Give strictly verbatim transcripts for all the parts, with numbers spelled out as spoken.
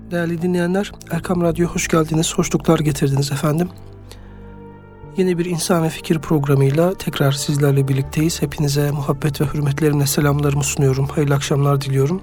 Değerli dinleyenler, Erkam Radyo'ya hoş geldiniz, hoşluklar getirdiniz efendim. Yeni bir İnsan ve Fikir programıyla tekrar sizlerle birlikteyiz. Hepinize muhabbet ve hürmetlerimle selamlarımı sunuyorum. Hayırlı akşamlar diliyorum.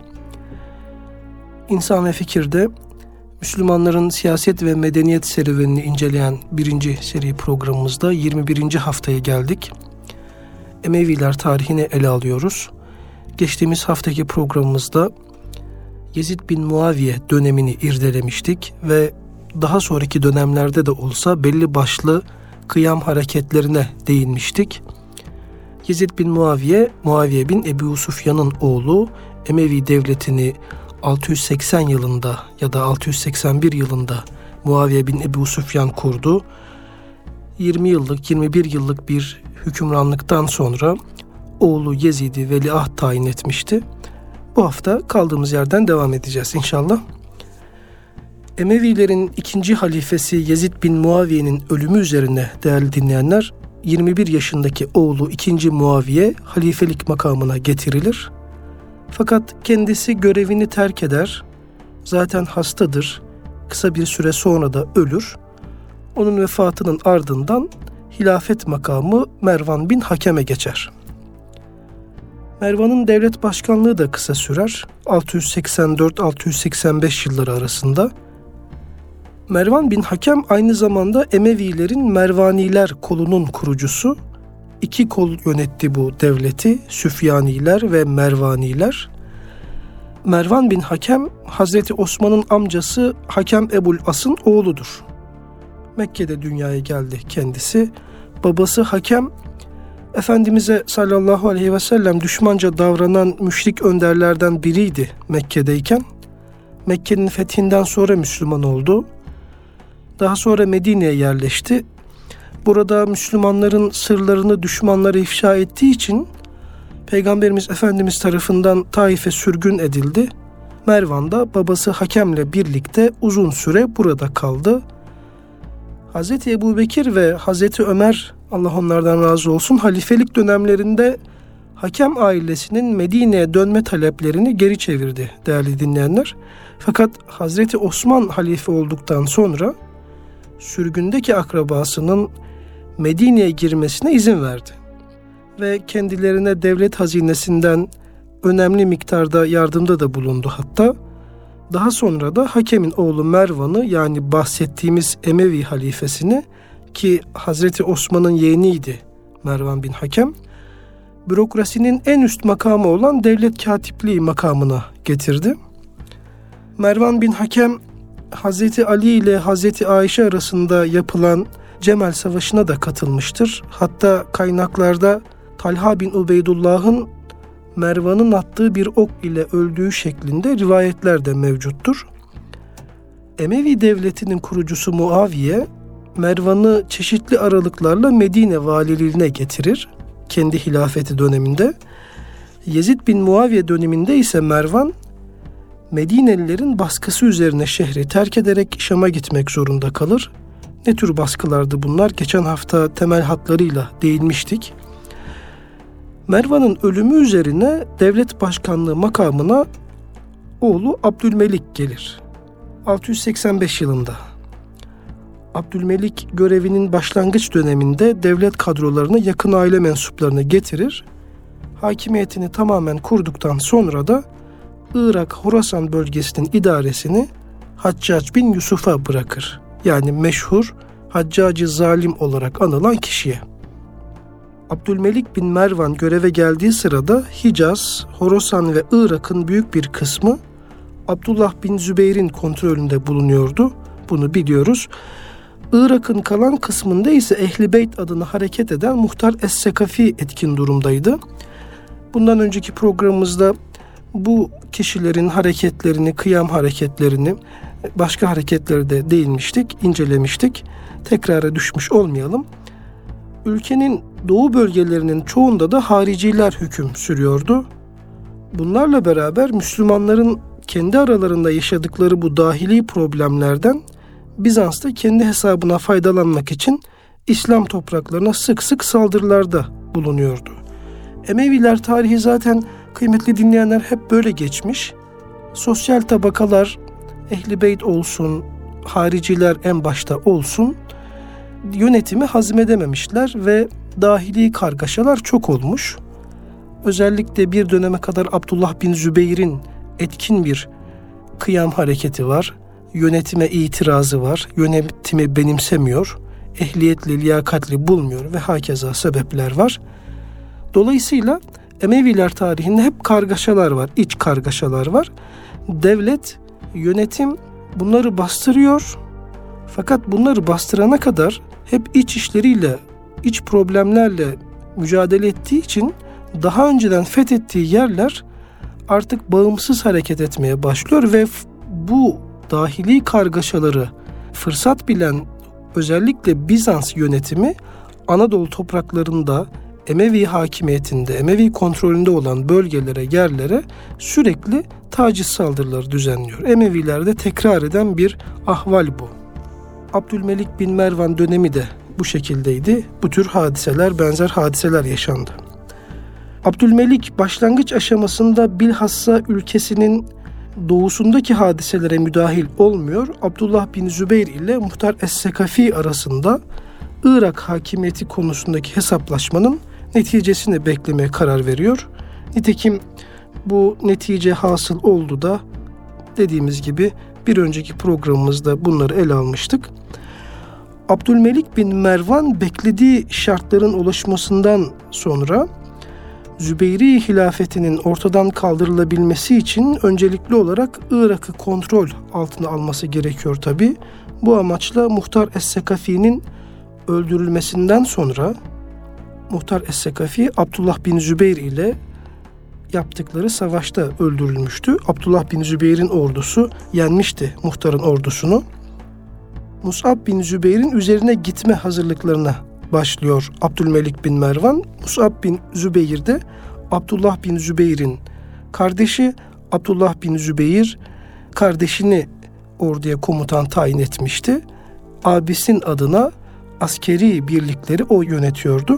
İnsan ve Fikir'de Müslümanların siyaset ve medeniyet serüvenini inceleyen birinci seri programımızda yirmi birinci haftaya geldik. Emeviler tarihini ele alıyoruz. Geçtiğimiz haftaki programımızda Yezid bin Muaviye dönemini irdelemiştik ve daha sonraki dönemlerde de olsa belli başlı kıyam hareketlerine değinmiştik. Yezid bin Muaviye, Muaviye bin Ebu Sufyan'ın oğlu, Emevi devletini altı yüz seksen yılında ya da altı yüz seksen bir yılında Muaviye bin Ebu Sufyan kurdu. yirmi yıllık, yirmi bir yıllık bir hükümranlıktan sonra oğlu Yezid'i veliaht tayin etmişti. Bu hafta kaldığımız yerden devam edeceğiz inşallah. Emevilerin ikinci halifesi Yezid bin Muaviye'nin ölümü üzerine değerli dinleyenler, yirmi bir yaşındaki oğlu ikinci Muaviye halifelik makamına getirilir. Fakat kendisi görevini terk eder. Zaten hastadır. Kısa bir süre sonra da ölür. Onun vefatının ardından hilafet makamı Mervan bin Hakem'e geçer. Mervan'ın devlet başkanlığı da kısa sürer. altı yüz seksen dört altı yüz seksen beş yılları arasında. Mervan bin Hakem aynı zamanda Emevilerin Mervaniler kolunun kurucusu. İki kol yönetti bu devleti, Süfyaniler ve Mervaniler. Mervan bin Hakem, Hazreti Osman'ın amcası Hakem Ebul As'ın oğludur. Mekke'de dünyaya geldi kendisi. Babası Hakem, Efendimiz'e sallallahu aleyhi ve sellem düşmanca davranan müşrik önderlerden biriydi Mekke'deyken. Mekke'nin fethinden sonra Müslüman oldu. Daha sonra Medine'ye yerleşti. Burada Müslümanların sırlarını düşmanlara ifşa ettiği için Peygamberimiz Efendimiz tarafından Taif'e sürgün edildi. Mervan da babası Hakem'le birlikte uzun süre burada kaldı. Hazreti Ebubekir ve Hazreti Ömer, Allah onlardan razı olsun, halifelik dönemlerinde Hakem ailesinin Medine'ye dönme taleplerini geri çevirdi değerli dinleyenler. Fakat Hazreti Osman halife olduktan sonra sürgündeki akrabasının Medine'ye girmesine izin verdi. Ve kendilerine devlet hazinesinden önemli miktarda yardımda da bulundu hatta. Daha sonra da Hakem'in oğlu Mervan'ı, yani bahsettiğimiz Emevi halifesini, ki Hazreti Osman'ın yeğeniydi Mervan bin Hakem, bürokrasinin en üst makamı olan devlet katipliği makamına getirdi. Mervan bin Hakem, Hazreti Ali ile Hazreti Ayşe arasında yapılan Cemel Savaşı'na da katılmıştır. Hatta kaynaklarda Talha bin Ubeydullah'ın Mervan'ın attığı bir ok ile öldüğü şeklinde rivayetler de mevcuttur. Emevi devletinin kurucusu Muaviye, Mervan'ı çeşitli aralıklarla Medine valiliğine getirir kendi hilafeti döneminde. Yezid bin Muaviye döneminde ise Mervan, Medinelilerin baskısı üzerine şehri terk ederek Şam'a gitmek zorunda kalır. Ne tür baskılardı bunlar? Geçen hafta temel hatlarıyla değinmiştik. Mervan'ın ölümü üzerine devlet başkanlığı makamına oğlu Abdülmelik gelir. altı yüz seksen beş yılında. Abdülmelik görevinin başlangıç döneminde devlet kadrolarına yakın aile mensuplarını getirir. Hakimiyetini tamamen kurduktan sonra da Irak Horasan bölgesinin idaresini Haccac bin Yusuf'a bırakır. Yani meşhur Haccac-ı Zalim olarak anılan kişiye. Abdülmelik bin Mervan göreve geldiği sırada Hicaz, Horasan ve Irak'ın büyük bir kısmı Abdullah bin Zübeyir'in kontrolünde bulunuyordu. Bunu biliyoruz. Irak'ın kalan kısmında ise Ehl-i Beyt adına hareket eden Muhtar Es-Sekafi etkin durumdaydı. Bundan önceki programımızda bu kişilerin hareketlerini, kıyam hareketlerini, başka hareketleri de değinmiştik, incelemiştik. Tekrara düşmüş olmayalım. Ülkenin doğu bölgelerinin çoğunda da hariciler hüküm sürüyordu. Bunlarla beraber Müslümanların kendi aralarında yaşadıkları bu dahili problemlerden Bizans da kendi hesabına faydalanmak için İslam topraklarına sık sık saldırılarda bulunuyordu. Emeviler tarihi zaten kıymetli dinleyenler hep böyle geçmiş. Sosyal tabakalar Ehl-i Beyt olsun, hariciler en başta olsun, yönetimi hazmedememişler ve dahili kargaşalar çok olmuş. Özellikle bir döneme kadar Abdullah bin Zübeyir'in etkin bir kıyam hareketi var. Yönetime itirazı var. Yönetimi benimsemiyor. Ehliyetli, liyakatli bulmuyor ve hakeza sebepler var. Dolayısıyla Emeviler tarihinde hep kargaşalar var, iç kargaşalar var. Devlet, yönetim bunları bastırıyor. Fakat bunları bastırana kadar hep iç işleriyle, iç problemlerle mücadele ettiği için daha önceden fethettiği yerler artık bağımsız hareket etmeye başlıyor ve bu dahili kargaşaları fırsat bilen özellikle Bizans yönetimi Anadolu topraklarında Emevi hakimiyetinde, Emevi kontrolünde olan bölgelere, yerlere sürekli taciz saldırıları düzenliyor. Emevilerde tekrar eden bir ahval bu. Abdülmelik bin Mervan dönemi de bu şekildeydi. Bu tür hadiseler, benzer hadiseler yaşandı. Abdülmelik başlangıç aşamasında bilhassa ülkesinin doğusundaki hadiselere müdahil olmuyor. Abdullah bin Zübeyir ile Muhtar Es-Sekafi arasında Irak hakimiyeti konusundaki hesaplaşmanın neticesini beklemeye karar veriyor. Nitekim bu netice hasıl oldu da dediğimiz gibi bir önceki programımızda bunları ele almıştık. Abdülmelik bin Mervan beklediği şartların ulaşmasından sonra Zübeyri hilafetinin ortadan kaldırılabilmesi için öncelikli olarak Irak'ı kontrol altına alması gerekiyor tabi. Bu amaçla Muhtar Es-Sekafi'nin öldürülmesinden sonra Muhtar Es-Sekafi Abdullah bin Zübeyir ile yaptıkları savaşta öldürülmüştü. Abdullah bin Zübeyir'in ordusu yenmişti Muhtar'ın ordusunu. Mus'ab bin Zübeyir'in üzerine gitme hazırlıklarına başlıyor Abdülmelik bin Mervan. Mus'ab bin Zübeyir de Abdullah bin Zübeyir'in kardeşi. Abdullah bin Zübeyir kardeşini orduya komutan tayin etmişti. Abisinin adına askeri birlikleri o yönetiyordu.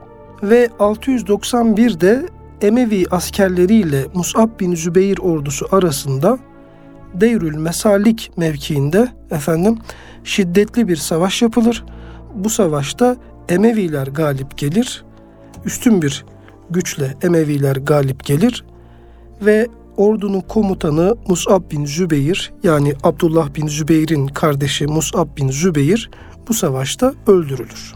Ve altı yüz doksan birde Emevi askerleriyle Mus'ab bin Zübeyir ordusu arasında Deyrül Mesalik mevkiinde efendim şiddetli bir savaş yapılır. Bu savaşta Emeviler galip gelir. Üstün bir güçle Emeviler galip gelir ve ordunun komutanı Mus'ab bin Zübeyir, yani Abdullah bin Zübeyir'in kardeşi Mus'ab bin Zübeyir bu savaşta öldürülür.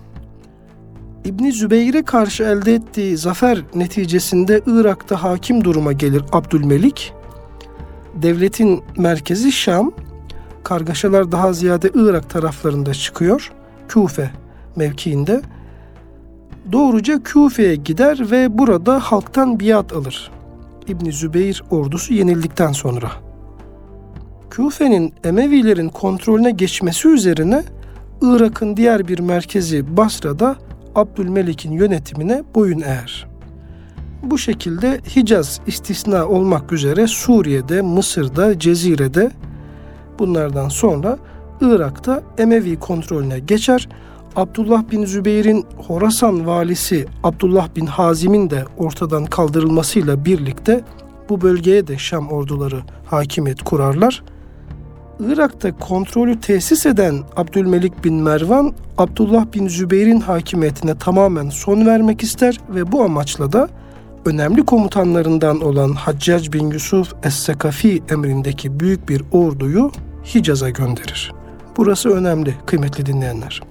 İbn Zübeyir'e karşı elde ettiği zafer neticesinde Irak'ta hakim duruma gelir Abdülmelik. Devletin merkezi Şam, kargaşalar daha ziyade Irak taraflarında çıkıyor. Küfe mevkiinde. Doğruca Küfe'ye gider ve burada halktan biat alır. İbn Zübeyir ordusu yenildikten sonra. Küfe'nin Emevilerin kontrolüne geçmesi üzerine Irak'ın diğer bir merkezi Basra'da Abdülmelik'in yönetimine boyun eğer. Bu şekilde Hicaz istisna olmak üzere Suriye'de, Mısır'da, Cezire'de bunlardan sonra Irak'ta Emevi kontrolüne geçer. Abdullah bin Zübeyir'in Horasan valisi Abdullah bin Hazim'in de ortadan kaldırılmasıyla birlikte bu bölgeye de Şam orduları hakimiyet kurarlar. Irak'ta kontrolü tesis eden Abdülmelik bin Mervan, Abdullah bin Zübeyir'in hakimiyetine tamamen son vermek ister ve bu amaçla da önemli komutanlarından olan Haccac bin Yusuf Es-Sekafi emrindeki büyük bir orduyu Hicaz'a gönderir. Burası önemli kıymetli dinleyenler.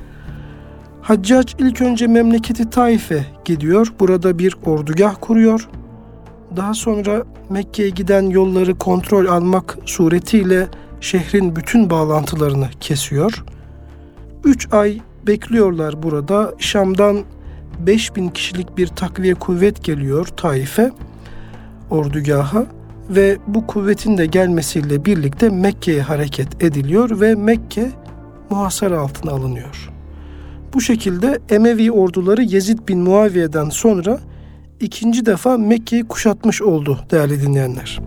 Haccac ilk önce memleketi Taif'e gidiyor. Burada bir ordugah kuruyor. Daha sonra Mekke'ye giden yolları kontrol almak suretiyle şehrin bütün bağlantılarını kesiyor. Üç ay bekliyorlar burada. Şam'dan beş bin kişilik bir takviye kuvvet geliyor Taif'e, ordugaha ve bu kuvvetin de gelmesiyle birlikte Mekke'ye hareket ediliyor ve Mekke muhasara altına alınıyor. Bu şekilde Emevi orduları Yezid bin Muaviye'den sonra ikinci defa Mekke'yi kuşatmış oldu değerli dinleyenler.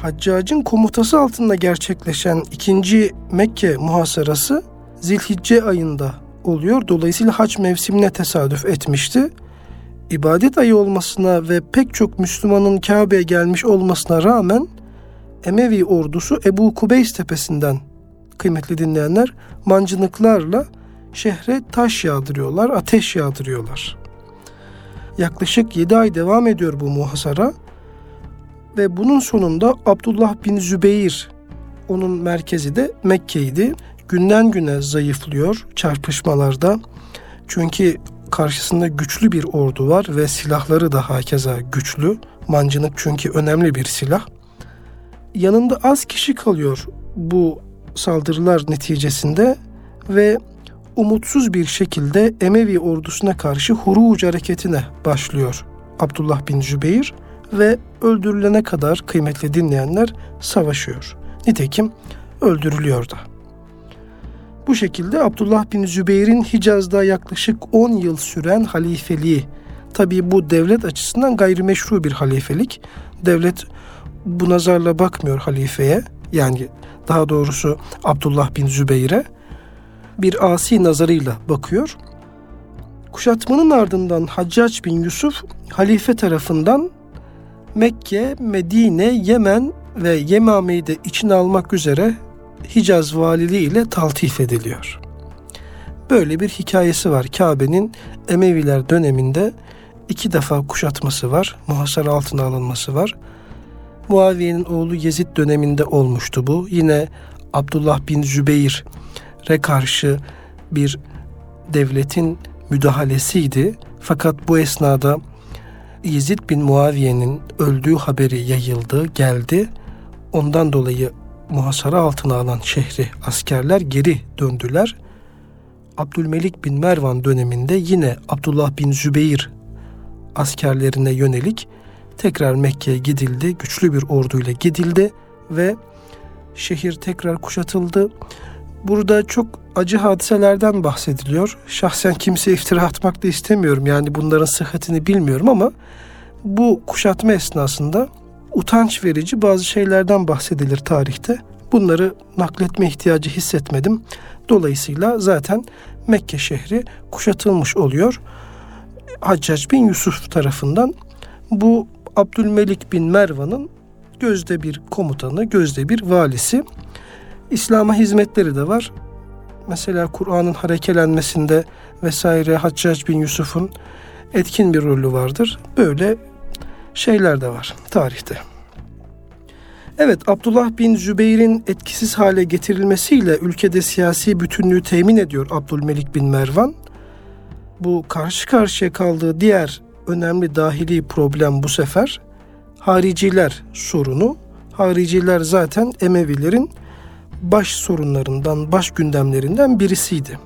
Haccac'ın komutası altında gerçekleşen ikinci Mekke muhasarası Zilhicce ayında oluyor. Dolayısıyla hac mevsimine tesadüf etmişti. İbadet ayı olmasına ve pek çok Müslümanın Kabe'ye gelmiş olmasına rağmen Emevi ordusu Ebu Kubeys tepesinden, kıymetli dinleyenler, mancınıklarla şehre taş yağdırıyorlar, ateş yağdırıyorlar. Yaklaşık yedi ay devam ediyor bu muhasara ve bunun sonunda Abdullah bin Zübeyir, onun merkezi de Mekke'ydi. Günden güne zayıflıyor çarpışmalarda. Çünkü karşısında güçlü bir ordu var ve silahları da hakeza güçlü. Mancınık çünkü önemli bir silah. Yanında az kişi kalıyor bu saldırılar neticesinde ve umutsuz bir şekilde Emevi ordusuna karşı Huruc hareketine başlıyor Abdullah bin Zübeyir ve öldürülene kadar, kıymetli dinleyenler, savaşıyor. Nitekim öldürülüyor da. Bu şekilde Abdullah bin Zübeyir'in Hicaz'da yaklaşık on yıl süren halifeliği, tabii bu devlet açısından gayrimeşru bir halifelik. Devlet bu nazarla bakmıyor halifeye, yani daha doğrusu Abdullah bin Zübeyir'e bir asi nazarıyla bakıyor. Kuşatmanın ardından Haccac bin Yusuf halife tarafından Mekke, Medine, Yemen ve Yemame'yi de içine almak üzere Hicaz valiliği ile taltif ediliyor. Böyle bir hikayesi var. Kabe'nin Emeviler döneminde iki defa kuşatması var, muhasara altına alınması var. Muaviye'nin oğlu Yezid döneminde olmuştu bu. Yine Abdullah bin Zübeyir'e karşı bir devletin müdahalesiydi. Fakat bu esnada Yezid bin Muaviye'nin öldüğü haberi yayıldı, geldi. Ondan dolayı muhasara altına alan şehri askerler geri döndüler. Abdülmelik bin Mervan döneminde yine Abdullah bin Zübeyir askerlerine yönelik tekrar Mekke'ye gidildi. Güçlü bir orduyla gidildi ve şehir tekrar kuşatıldı. Burada çok acı hadiselerden bahsediliyor. Şahsen kimseye iftira atmak da istemiyorum. Yani bunların sıhhatini bilmiyorum ama bu kuşatma esnasında utanç verici bazı şeylerden bahsedilir tarihte. Bunları nakletme ihtiyacı hissetmedim. Dolayısıyla zaten Mekke şehri kuşatılmış oluyor. Haccac bin Yusuf tarafından. Bu Abdülmelik bin Mervan'ın gözde bir komutanı, gözde bir valisi. İslam'a hizmetleri de var. Mesela Kur'an'ın harekelenmesinde vesaire Haccac bin Yusuf'un etkin bir rolü vardır. Böyle şeyler de var tarihte. Evet, Abdullah bin Zübeyir'in etkisiz hale getirilmesiyle ülkede siyasi bütünlüğü temin ediyor Abdülmelik bin Mervan. Bu karşı karşıya kaldığı diğer önemli dahili problem bu sefer hariciler sorunu. Hariciler zaten Emevilerin baş sorunlarından, baş gündemlerinden birisiydi.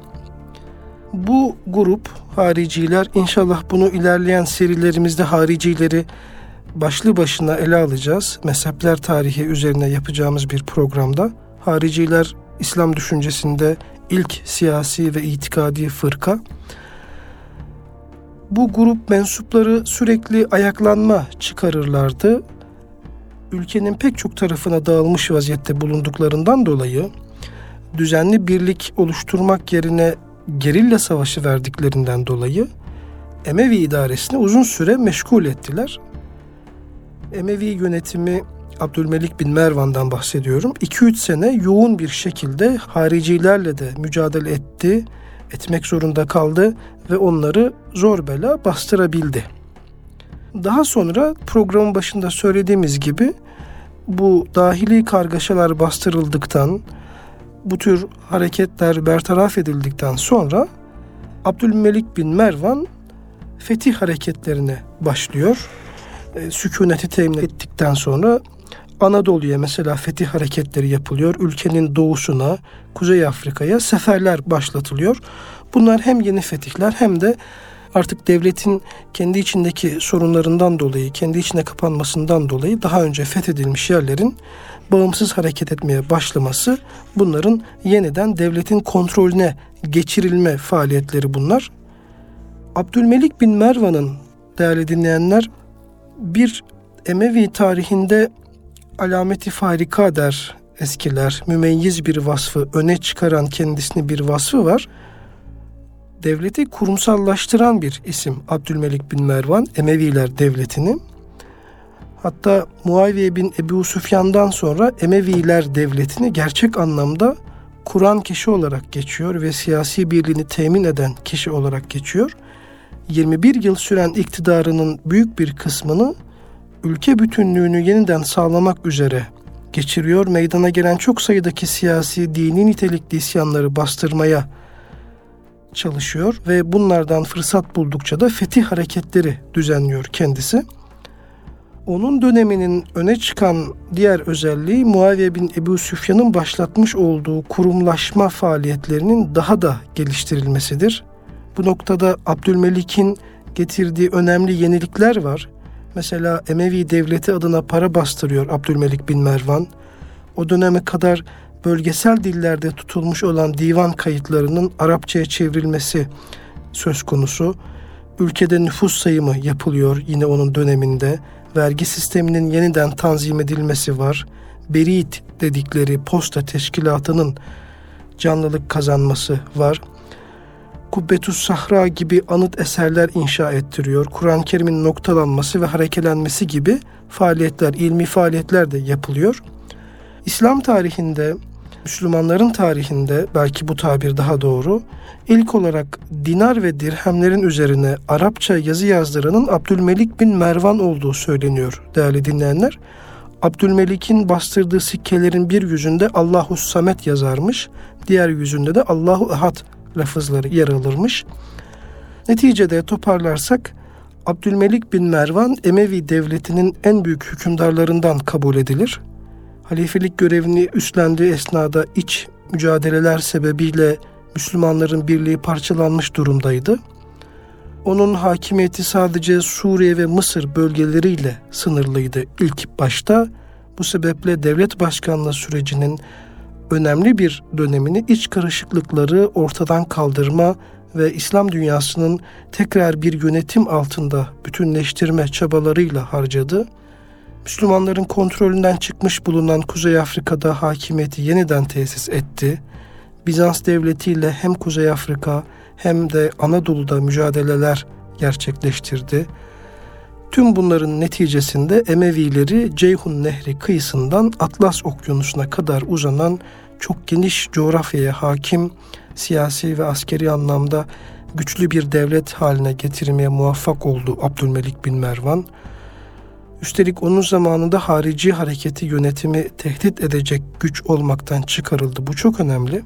Bu grup hariciler, inşallah bunu ilerleyen serilerimizde haricileri başlı başına ele alacağız. Mezhepler tarihi üzerine yapacağımız bir programda. Hariciler İslam düşüncesinde ilk siyasi ve itikadi fırka. Bu grup mensupları sürekli ayaklanma çıkarırlardı. Ülkenin pek çok tarafına dağılmış vaziyette bulunduklarından dolayı düzenli birlik oluşturmak yerine gerilla savaşı verdiklerinden dolayı Emevi idaresini uzun süre meşgul ettiler. Emevi yönetimi, Abdülmelik bin Mervan'dan bahsediyorum, iki üç sene yoğun bir şekilde haricilerle de mücadele etti, etmek zorunda kaldı ve onları zor bela bastırabildi. Daha sonra programın başında söylediğimiz gibi bu dahili kargaşalar bastırıldıktan, bu tür hareketler bertaraf edildikten sonra Abdülmelik bin Mervan fetih hareketlerine başlıyor. E, sükuneti temin ettikten sonra Anadolu'ya mesela fetih hareketleri yapılıyor. Ülkenin doğusuna, Kuzey Afrika'ya seferler başlatılıyor. Bunlar hem yeni fetihler hem de artık devletin kendi içindeki sorunlarından dolayı, kendi içine kapanmasından dolayı daha önce fethedilmiş yerlerin bağımsız hareket etmeye başlaması, bunların yeniden devletin kontrolüne geçirilme faaliyetleri bunlar. Abdülmelik bin Mervan'ın, değerli dinleyenler, bir Emevi tarihinde alameti farika der eskiler. Mümeyyiz bir vasfı, öne çıkaran kendisini bir vasfı var. Devleti kurumsallaştıran bir isim Abdülmelik bin Mervan, Emeviler devletini. Hatta Muaviye bin Ebu Süfyan'dan sonra Emeviler devletini gerçek anlamda kuran kişi olarak geçiyor ve siyasi birliğini temin eden kişi olarak geçiyor. yirmi bir yıl süren iktidarının büyük bir kısmını ülke bütünlüğünü yeniden sağlamak üzere geçiriyor. Meydana gelen çok sayıdaki siyasi, dini nitelikli isyanları bastırmaya çalışıyor ve bunlardan fırsat buldukça da fetih hareketleri düzenliyor kendisi. Onun döneminin öne çıkan diğer özelliği Muaviye bin Ebu Süfyan'ın başlatmış olduğu kurumlaşma faaliyetlerinin daha da geliştirilmesidir. Bu noktada Abdülmelik'in getirdiği önemli yenilikler var. Mesela Emevi devleti adına para bastırıyor Abdülmelik bin Mervan. O döneme kadar bölgesel dillerde tutulmuş olan divan kayıtlarının Arapçaya çevrilmesi söz konusu. Ülkede nüfus sayımı yapılıyor yine onun döneminde. Vergi sisteminin yeniden tanzim edilmesi var. Berit dedikleri posta teşkilatının canlılık kazanması var. Kubbetü's Sahra gibi anıt eserler inşa ettiriyor. Kur'an-ı Kerim'in noktalanması ve harekelenmesi gibi faaliyetler, ilmi faaliyetler de yapılıyor. İslam tarihinde, Müslümanların tarihinde belki bu tabir daha doğru, ilk olarak dinar ve dirhemlerin üzerine Arapça yazı yazdıranın Abdülmelik bin Mervan olduğu söyleniyor değerli dinleyenler. Abdülmelik'in bastırdığı sikkelerin bir yüzünde Allahu Samet yazarmış, diğer yüzünde de Allahu Ehad lafızları yer alırmış. Neticede toparlarsak Abdülmelik bin Mervan Emevi devletinin en büyük hükümdarlarından kabul edilir. Halifelik görevini üstlendiği esnada iç mücadeleler sebebiyle Müslümanların birliği parçalanmış durumdaydı. Onun hakimiyeti sadece Suriye ve Mısır bölgeleriyle sınırlıydı ilk başta. Bu sebeple devlet başkanlığı sürecinin önemli bir dönemini iç karışıklıkları ortadan kaldırma ve İslam dünyasının tekrar bir yönetim altında bütünleştirme çabalarıyla harcadı. Müslümanların kontrolünden çıkmış bulunan Kuzey Afrika'da hakimiyeti yeniden tesis etti. Bizans devletiyle hem Kuzey Afrika hem de Anadolu'da mücadeleler gerçekleştirdi. Tüm bunların neticesinde Emevileri Ceyhun Nehri kıyısından Atlas Okyanusu'na kadar uzanan çok geniş coğrafyaya hakim, siyasi ve askeri anlamda güçlü bir devlet haline getirmeye muvaffak oldu Abdülmelik bin Mervan. Üstelik onun zamanında harici hareketi yönetimi tehdit edecek güç olmaktan çıkarıldı. Bu çok önemli.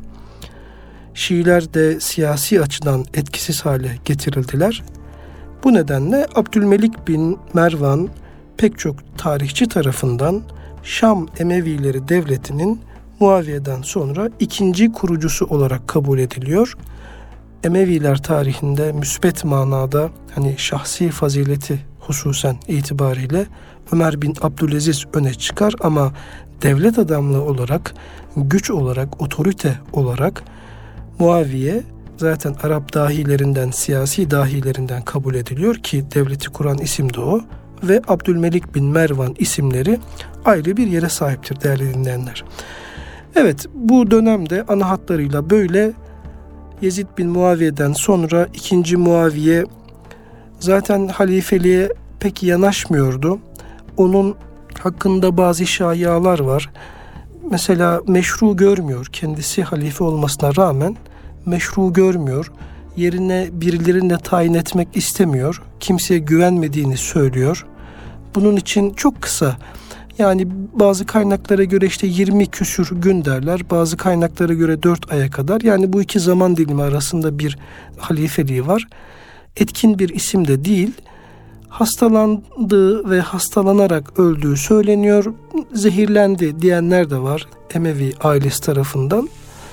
Şiiler de siyasi açıdan etkisiz hale getirildiler. Bu nedenle Abdülmelik bin Mervan pek çok tarihçi tarafından Şam Emevileri devletinin Muaviye'den sonra ikinci kurucusu olarak kabul ediliyor. Emeviler tarihinde müsbet manada hani şahsi fazileti hususen itibariyle Ömer bin Abdülaziz öne çıkar ama devlet adamlığı olarak, güç olarak, otorite olarak Muaviye zaten Arap dahilerinden, siyasi dahilerinden kabul ediliyor ki devleti kuran isim de o ve Abdülmelik bin Mervan isimleri ayrı bir yere sahiptir değerli dinleyenler. Evet, bu dönemde ana hatlarıyla böyle. Yezid bin Muaviye'den sonra ikinci Muaviye zaten halifeliğe pek yanaşmıyordu. Onun hakkında bazı şayialar var. Mesela meşru görmüyor. Kendisi halife olmasına rağmen meşru görmüyor. Yerine birilerini de tayin etmek istemiyor. Kimseye güvenmediğini söylüyor. Bunun için çok kısa, yani bazı kaynaklara göre işte yirmi küsür gün derler. Bazı kaynaklara göre dört aya kadar. Yani bu iki zaman dilimi arasında bir halifeliği var. Etkin bir isim de değil. Hastalandığı ve hastalanarak öldüğü söyleniyor. Zehirlendi diyenler de var Emevi ailesi tarafından.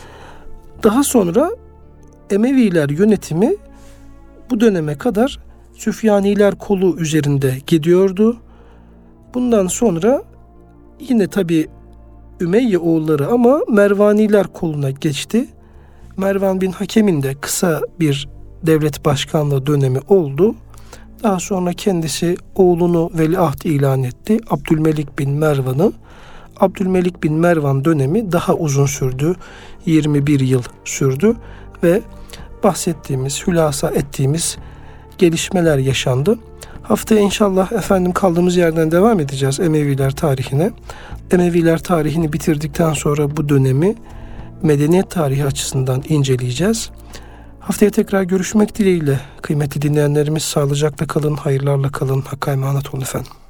Daha sonra Emeviler yönetimi bu döneme kadar Süfyaniler kolu üzerinde gidiyordu. Bundan sonra yine tabi Ümeyye oğulları ama Mervaniler koluna geçti. Mervan bin Hakem'in de kısa bir devlet başkanlığı dönemi oldu. Daha sonra kendisi oğlunu veliaht ilan etti. Abdülmelik bin Mervan'ı. Abdülmelik bin Mervan dönemi daha uzun sürdü. yirmi bir yıl sürdü ve bahsettiğimiz, hülasa ettiğimiz gelişmeler yaşandı. Haftaya inşallah efendim kaldığımız yerden devam edeceğiz Emeviler tarihine. Emeviler tarihini bitirdikten sonra bu dönemi medeniyet tarihi açısından inceleyeceğiz. Haftaya tekrar görüşmek dileğiyle kıymetli dinleyenlerimiz, sağlıcakla kalın, hayırlarla kalın, Hakk'a emanet olun efendim.